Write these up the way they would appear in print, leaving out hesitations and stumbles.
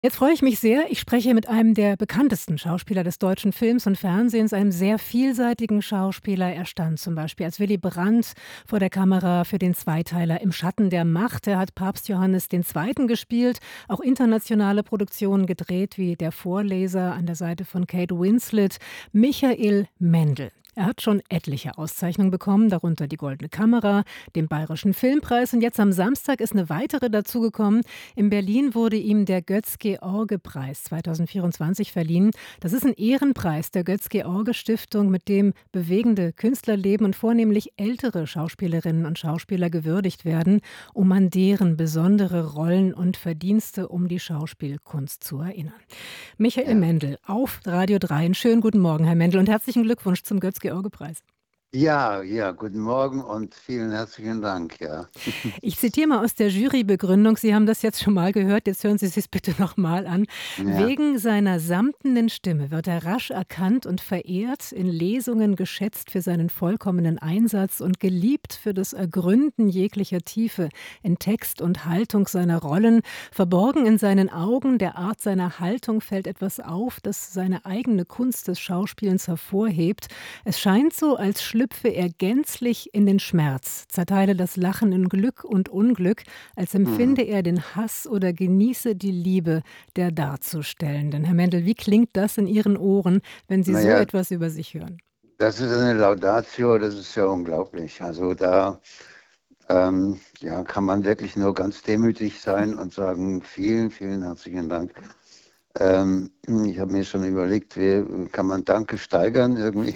Jetzt freue ich mich sehr. Ich spreche mit einem der bekanntesten Schauspieler des deutschen Films und Fernsehens, einem sehr vielseitigen Schauspieler. Er stand zum Beispiel als Willy Brandt vor der Kamera für den Zweiteiler Im Schatten der Macht. Er hat Papst Johannes II. Gespielt, auch internationale Produktionen gedreht, wie Der Vorleser an der Seite von Kate Winslet. Michael Mendl. Er hat schon etliche Auszeichnungen bekommen, darunter die Goldene Kamera, den Bayerischen Filmpreis, und jetzt am Samstag ist eine weitere dazugekommen. In Berlin wurde ihm der Götz-George-Preis 2024 verliehen. Das ist ein Ehrenpreis der Götz-George-Stiftung, mit dem bewegende Künstlerleben und vornehmlich ältere Schauspielerinnen und Schauspieler gewürdigt werden, um an deren besondere Rollen und Verdienste um die Schauspielkunst zu erinnern. Michael Ja. Mendl auf Radio 3. Einen schönen guten Morgen, Herr Mendl, und herzlichen Glückwunsch zum Götz-George-Preis. Ja, guten Morgen und vielen herzlichen Dank, ja. Ich zitiere mal aus der Jurybegründung. Sie haben das jetzt schon mal gehört, jetzt hören Sie es sich bitte noch mal an. Ja, Wegen seiner samtenen Stimme wird er rasch erkannt und verehrt, in Lesungen geschätzt für seinen vollkommenen Einsatz und geliebt für das Ergründen jeglicher Tiefe in Text und Haltung seiner Rollen. Verborgen in seinen Augen, der Art seiner Haltung fällt etwas auf, das seine eigene Kunst des Schauspielens hervorhebt. Es scheint so, als schlüpfe er gänzlich in den Schmerz, zerteile das Lachen in Glück und Unglück, als empfinde mhm. er den Hass oder genieße die Liebe der Darzustellenden. Herr Mendl, wie klingt das in Ihren Ohren, wenn Sie so Naja, etwas über sich hören? das ist eine Laudatio, das ist ja unglaublich. Also da ja, kann man wirklich nur ganz demütig sein und sagen, vielen herzlichen Dank. Ich habe mir schon überlegt, wie kann man Danke steigern irgendwie?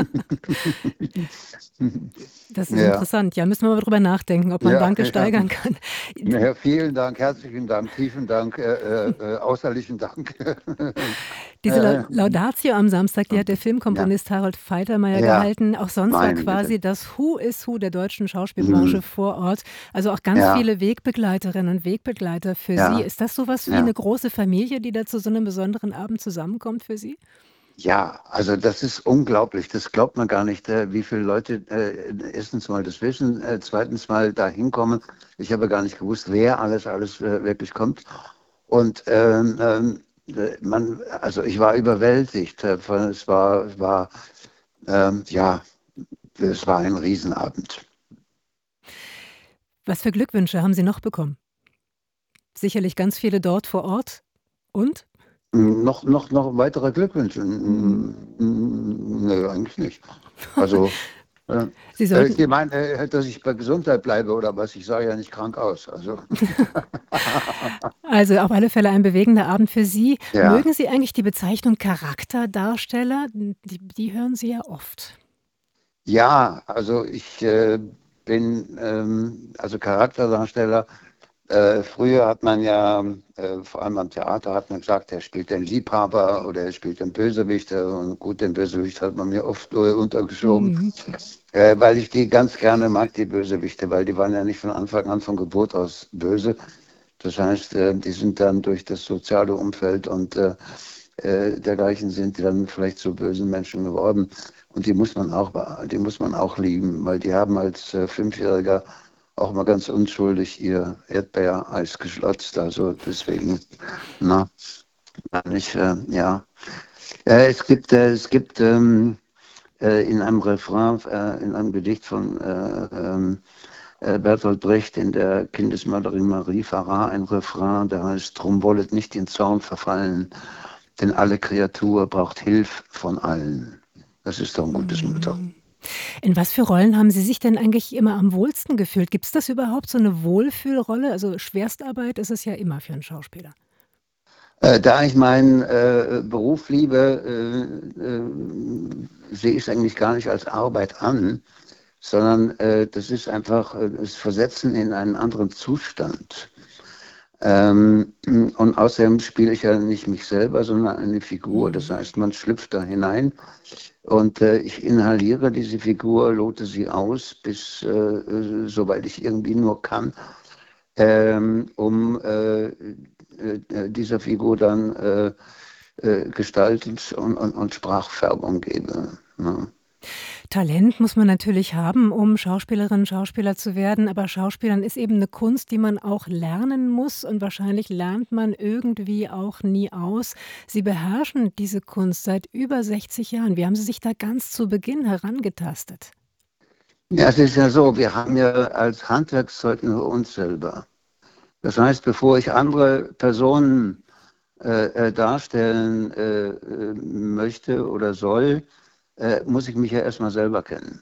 Das ist Ja, interessant. Ja, müssen wir mal drüber nachdenken, ob man Danke ja. steigern kann. Ja, vielen Dank, herzlichen Dank, tiefen Dank, außerlichen Dank. Diese Laudatio am Samstag, die hat der Ja, Filmkomponist Harold Faltermeier ja, gehalten. Auch sonst war meine Güte. quasi das Who is Who der deutschen Schauspielbranche Mhm. vor Ort. Also auch ganz Ja, viele Wegbegleiterinnen und Wegbegleiter für Sie. ja, Ist das sowas wie eine ja. große Familie, die da zu so einem besonderen Abend zusammenkommt für Sie? Ja, also das ist unglaublich. Das glaubt man gar nicht, wie viele Leute erstens mal das wissen, zweitens mal da hinkommen. Ich habe gar nicht gewusst, wer alles wirklich kommt. Und also ich war überwältigt. Ja, es war ein Riesenabend. Was für Glückwünsche haben Sie noch bekommen? Sicherlich ganz viele dort vor Ort. Und? Noch weitere Glückwünsche? Mhm. Nö, eigentlich nicht. Also, äh, Sie sollten Sie meinen, dass ich bei Gesundheit bleibe oder was? Ich sah ja nicht krank aus. Also, also auf alle Fälle ein bewegender Abend für Sie. ja, Mögen Sie eigentlich die Bezeichnung Charakterdarsteller? Die hören Sie ja oft. ja, also ich bin also Charakterdarsteller. Früher hat man ja, vor allem am Theater, hat man gesagt, er spielt den Liebhaber oder er spielt den Bösewicht. Und gut, den Bösewicht hat man mir oft untergeschoben, Mhm. weil ich die ganz gerne mag, die Bösewichte, weil die waren ja nicht von Anfang an von Geburt aus böse. Das heißt, die sind dann durch das soziale Umfeld und dergleichen sind die dann vielleicht zu bösen Menschen geworden. Und die muss man auch lieben, weil die haben als Fünfjähriger auch mal ganz unschuldig ihr Erdbeereis geschlotzt. Also deswegen, na, ich, ja. Es gibt in einem Refrain, in einem Gedicht von Bertolt Brecht in der Kindesmörderin Marie Farrar ein Refrain, der heißt: Drum wollet nicht in Zorn verfallen, denn alle Kreatur braucht Hilf von allen. Das ist doch ein gutes Motto. Mhm. In was für Rollen haben Sie sich denn eigentlich immer am wohlsten gefühlt? Gibt es das überhaupt, so eine Wohlfühlrolle? Also Schwerstarbeit ist es ja immer für einen Schauspieler. Da ich meinen Beruf liebe, sehe ich es eigentlich gar nicht als Arbeit an, sondern das ist einfach das Versetzen in einen anderen Zustand. Und außerdem spiele ich ja nicht mich selber, sondern eine Figur. Das Mhm. heißt, man schlüpft da hinein und ich inhaliere diese Figur, lote sie aus, bis soweit ich irgendwie nur kann, um dieser Figur dann Gestalt und Sprachfärbung gebe. Ne? Talent muss man natürlich haben, um Schauspielerin, Schauspieler zu werden, aber Schauspielern ist eben eine Kunst, die man auch lernen muss und wahrscheinlich lernt man irgendwie auch nie aus. Sie beherrschen diese Kunst seit über 60 Jahren. Wie haben Sie sich da ganz zu Beginn herangetastet? Ja, es ist ja so, wir haben ja als Handwerkszeug nur uns selber. Das heißt, bevor ich andere Personen darstellen möchte oder soll, muss ich mich ja erstmal selber kennen.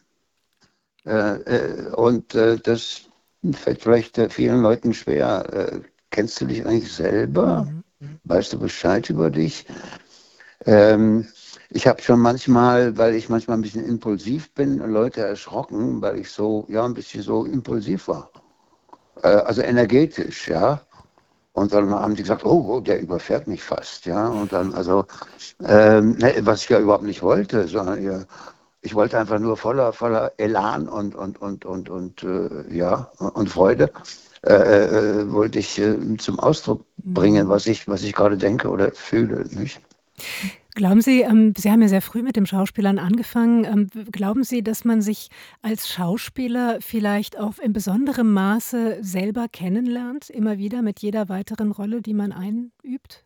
Das fällt vielleicht vielen Leuten schwer. Kennst du dich eigentlich selber? Mhm. Weißt du Bescheid über dich? Ähm, Ich habe schon manchmal, weil ich manchmal ein bisschen impulsiv bin, Leute erschrocken, weil ich so, ja, ein bisschen so impulsiv war. Also energetisch, ja. Und dann haben die gesagt, oh, der überfährt mich fast, ja. Und dann, also, ne, was ich ja überhaupt nicht wollte, sondern ja, ich wollte einfach nur voller Elan und ja, und Freude, wollte ich zum Ausdruck bringen, Mhm. was ich gerade denke oder fühle, nicht? Glauben Sie, Sie haben ja sehr früh mit dem Schauspielern angefangen. Glauben Sie, dass man sich als Schauspieler vielleicht auch in besonderem Maße selber kennenlernt, immer wieder mit jeder weiteren Rolle, die man einübt?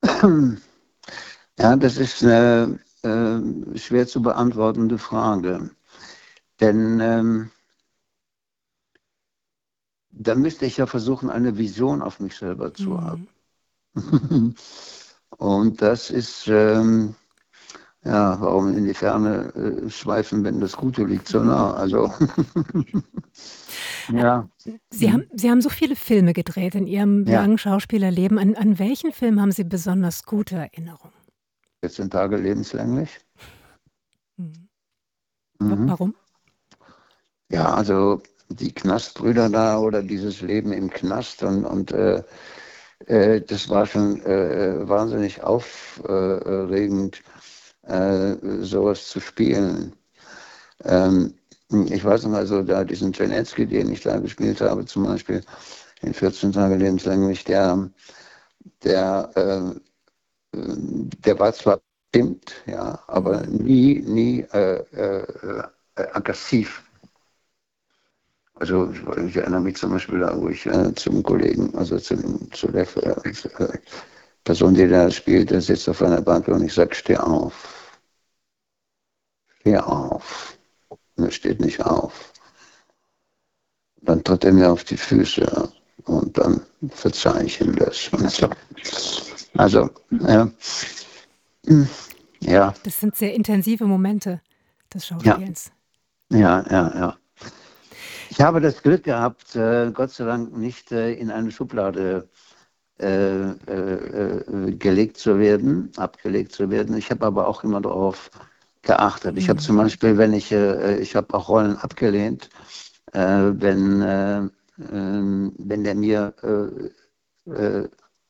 Ja, das ist eine schwer zu beantwortende Frage. Denn da müsste ich ja versuchen, eine Vision auf mich selber zu haben. Mhm. Und das ist, ja, warum in die Ferne schweifen, wenn das Gute liegt so nah? Also, Äh, ja. Mhm. Sie haben so viele Filme gedreht in Ihrem Ja, langen Schauspielerleben. An welchen Film haben Sie besonders gute Erinnerungen? 14 Tage lebenslänglich. Mhm. Mhm. Warum? Ja, also die Knastbrüder da oder dieses Leben im Knast das war schon wahnsinnig aufregend, sowas zu spielen. Ähm, Ich weiß noch, also da diesen Czernetzky, den ich da gespielt habe, zum Beispiel in 14 Tage lebenslänglich, der, der war zwar bestimmt, ja, aber Mhm. nie aggressiv. Also ich erinnere mich zum Beispiel da, wo ich zum Kollegen, also zu der Person, die da spielt, der sitzt auf einer Bank und ich sage, steh auf, steh auf. Und er steht nicht auf. Dann tritt er mir auf die Füße und dann verzeihe ich ihm das. Und so. Also, ja, Das sind sehr intensive Momente des ja, Schauspielens. ja. Ich habe das Glück gehabt, Gott sei Dank nicht in eine Schublade gelegt zu werden, abgelegt zu werden. Ich habe aber auch immer darauf geachtet. Ich habe Mhm. zum Beispiel, ich habe auch Rollen abgelehnt, wenn der mir, äh,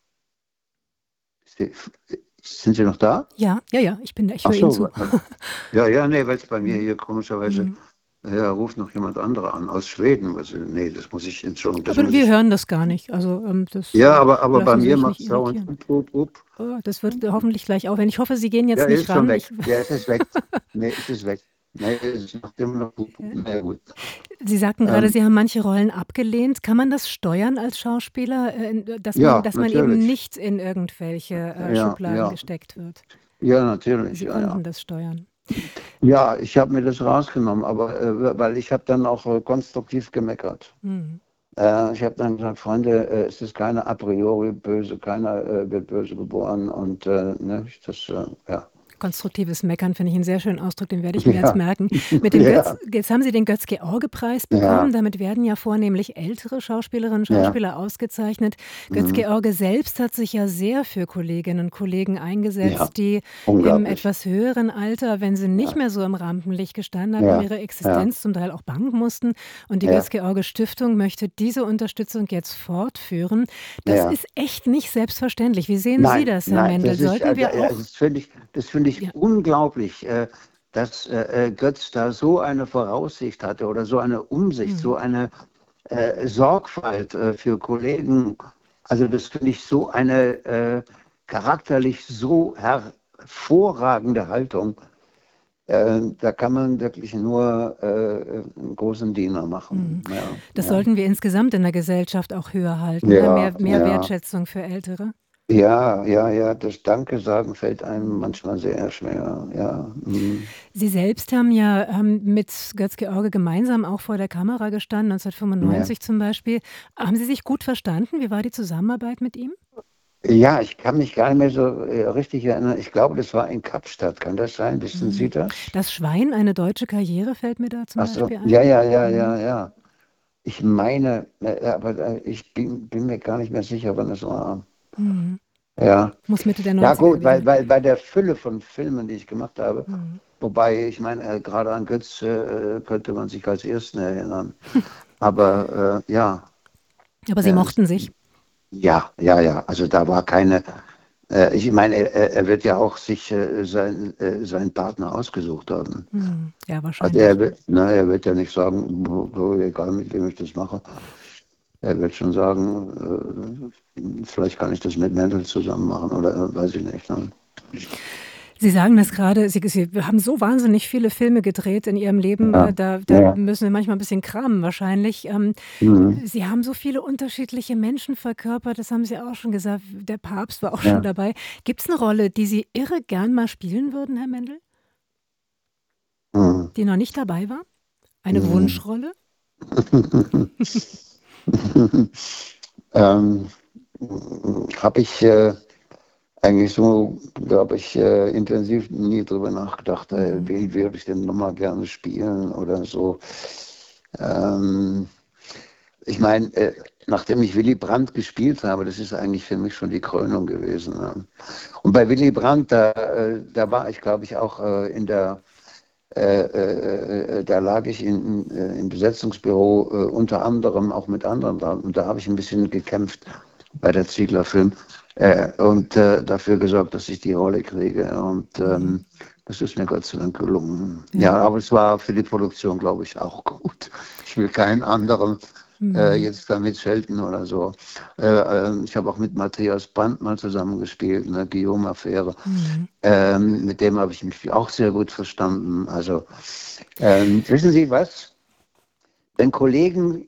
sind Sie noch da? Ja, ja, ja, ich bin da, ich Ach höre Ihnen so, zu. ja, nee, weil es bei mir Mhm. hier komischerweise, Mhm. ja, ruft noch jemand anderer an aus Schweden. Also, nee, das muss ich, Entschuldigung, das Aber muss wir ich. hören das gar nicht. Also, Ja, aber bei lassen Sie mir sich macht nicht es dauernd irritieren. up. Oh, das wird hoffentlich gleich aufhören. Ich hoffe, Sie gehen Ja, jetzt nicht ist schon ran. weg. Ja, es ist weg. Nee, es ist weg. Nee, es macht immer noch up. Na gut. Sie sagten gerade, Ähm, Sie haben manche Rollen abgelehnt. Kann man das steuern als Schauspieler, ja, dass man eben natürlich. nicht in irgendwelche, Schubladen Ja. gesteckt wird? Ja, natürlich, Sie ja. konnten das steuern. Ja, ich habe mir das rausgenommen, aber weil ich habe dann auch konstruktiv gemeckert. Mhm. Ich habe dann gesagt, Freunde, es ist keiner a priori böse, keiner wird böse geboren und ne, ja. Konstruktives Meckern finde ich einen sehr schönen Ausdruck, den werde ich mir jetzt Ja, merken. Mit dem ja, Jetzt haben Sie den Götz-George-Preis bekommen. ja, Damit werden ja vornehmlich ältere Schauspielerinnen und ja. Schauspieler ausgezeichnet. Mhm. Götz-George selbst hat sich ja sehr für Kolleginnen und Kollegen Ja, eingesetzt, die im unglaublich. etwas höheren Alter, wenn sie nicht Ja, mehr so im Rampenlicht gestanden haben, um ja, ihre ja, Existenz zum Teil auch bangen mussten. Und die ja, Götz-George-Stiftung möchte diese Unterstützung jetzt fortführen. Das ja. ist echt nicht selbstverständlich. Wie sehen Sie Nein, das, Herr nein, Mendel? Sollten wir also auch, das finde ich ja, unglaublich, dass Götz da so eine Voraussicht hatte oder so eine Umsicht, hm. so eine Sorgfalt für Kollegen. Also das finde ich so eine charakterlich so hervorragende Haltung. Da kann man wirklich nur einen großen Diener machen. Ja, Das ja. sollten wir insgesamt in der Gesellschaft auch höher halten, ne? Ja, Mehr ja. Wertschätzung für Ältere. Ja, ja, ja, das Danke sagen fällt einem manchmal sehr schwer. Ja, Sie selbst haben ja mit Götz-George gemeinsam auch vor der Kamera gestanden, ja. 1995 zum Beispiel. Haben Sie sich gut verstanden? Wie war die Zusammenarbeit mit ihm? Ja, ich kann mich gar nicht mehr so richtig erinnern. Ich glaube, das war in Kapstadt. Kann das sein? Wissen Sie Mhm. das? Das Schwein, eine deutsche Karriere, fällt mir da zum Ach so, Beispiel ja, ein. ja, ja, Mhm. ja, ja. Ich meine, aber ich bin mir gar nicht mehr sicher, wann das war. Mhm. Ja. Muss Mitte der Ja, 90er gut, gewesen weil bei der Fülle von Filmen, die ich gemacht habe, sein. wobei ich meine, gerade an Götz könnte man sich als Ersten erinnern. Aber ja, Aber Sie äh, mochten sich. ja, ja, ja. Also da war keine. Ich meine, er wird ja auch sich seinen Partner ausgesucht haben. Ja, Also wahrscheinlich. er wird ja nicht sagen, egal mit wem ich das mache. Er wird schon sagen, vielleicht kann ich das mit Mendel zusammen machen oder weiß ich nicht. Ne? Sie sagen das gerade, Sie haben so wahnsinnig viele Filme gedreht in Ihrem Leben, Ja, da ja. müssen wir manchmal ein bisschen kramen wahrscheinlich. Mhm. Sie haben so viele unterschiedliche Menschen verkörpert, das haben Sie auch schon gesagt. Der Papst war auch schon Ja. dabei. Gibt es eine Rolle, die Sie irre gern mal spielen würden, Herr Mendel, Mhm. die noch nicht dabei war? Eine Mhm. Wunschrolle? ähm, Habe ich eigentlich so, glaube ich, intensiv nie drüber nachgedacht, Mhm. wie würde ich denn nochmal gerne spielen oder so. Ähm, Ich meine, nachdem ich Willy Brandt gespielt habe, das ist eigentlich für mich schon die Krönung gewesen. Ne? Und bei Willy Brandt, da war ich, glaube ich, auch da lag ich im Besetzungsbüro unter anderem auch mit anderen da. Und da habe ich ein bisschen gekämpft bei der Ziegler Film und dafür gesorgt, dass ich die Rolle kriege. Und Mhm. das ist mir Gott sei Dank gelungen. Ja. Ja, aber es war für die Produktion, glaube ich, auch gut. Ich will keinen anderen Mhm. jetzt damit schelten oder so. Ich habe auch mit Matthias Brandt mal zusammengespielt, eine Guillaume-Affäre. Mhm. Mit dem habe ich mich auch sehr gut verstanden. Also, wissen Sie was? Wenn Kollegen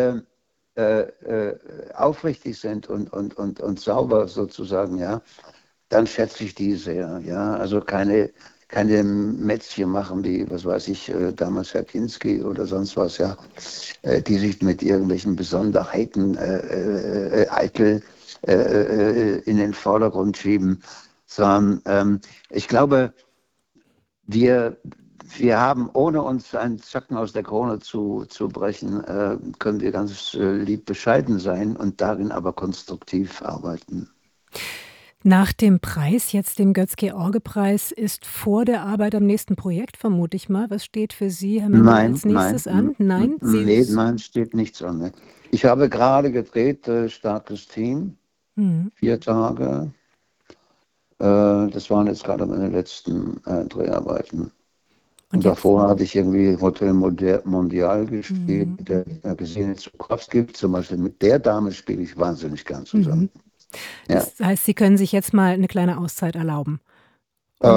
aufrichtig sind und sauber sozusagen, ja, dann schätze ich die sehr. Ja, also keine Mätzchen machen wie, was weiß ich, damals Herr Kinski oder sonst was, ja, die sich mit irgendwelchen Besonderheiten eitel in den Vordergrund schieben, sondern ich glaube, wir, wir haben, ohne uns einen Zacken aus der Krone zu brechen, können wir ganz lieb bescheiden sein und darin aber konstruktiv arbeiten. Nach dem Preis, jetzt dem Götz-George-Preis, ist vor der Arbeit am nächsten Projekt, vermute ich mal. Was steht für Sie, Herr Mendel, Nein, als nächstes an? Nein, nee, nein, steht nichts an. Ne? Ich habe gerade gedreht, starkes Team, Mhm. 4 Tage. Das waren jetzt gerade meine letzten Dreharbeiten. Und Und jetzt? davor hatte ich irgendwie Hotel Mondial gespielt, Mhm. der Gesine Zuchowski. Zum Beispiel mit der Dame spiele ich wahnsinnig gern Mhm. zusammen. Ja. Das heißt, Sie können sich jetzt mal eine kleine Auszeit erlauben. Und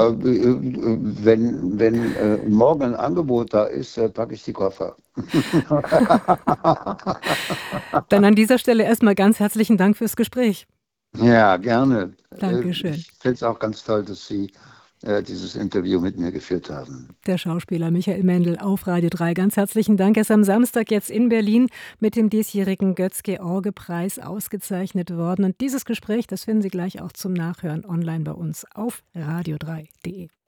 Wenn morgen ein Angebot da ist, packe ich die Koffer. dann an dieser Stelle erstmal ganz herzlichen Dank fürs Gespräch. Ja, gerne. Dankeschön. Ich finde es auch ganz toll, dass Sie dieses Interview mit mir geführt haben. Der Schauspieler Michael Mendel auf Radio 3. Ganz herzlichen Dank. Er ist am Samstag jetzt in Berlin mit dem diesjährigen Götz-George-Preis ausgezeichnet worden. Und dieses Gespräch, das finden Sie gleich auch zum Nachhören online bei uns auf radio3.de.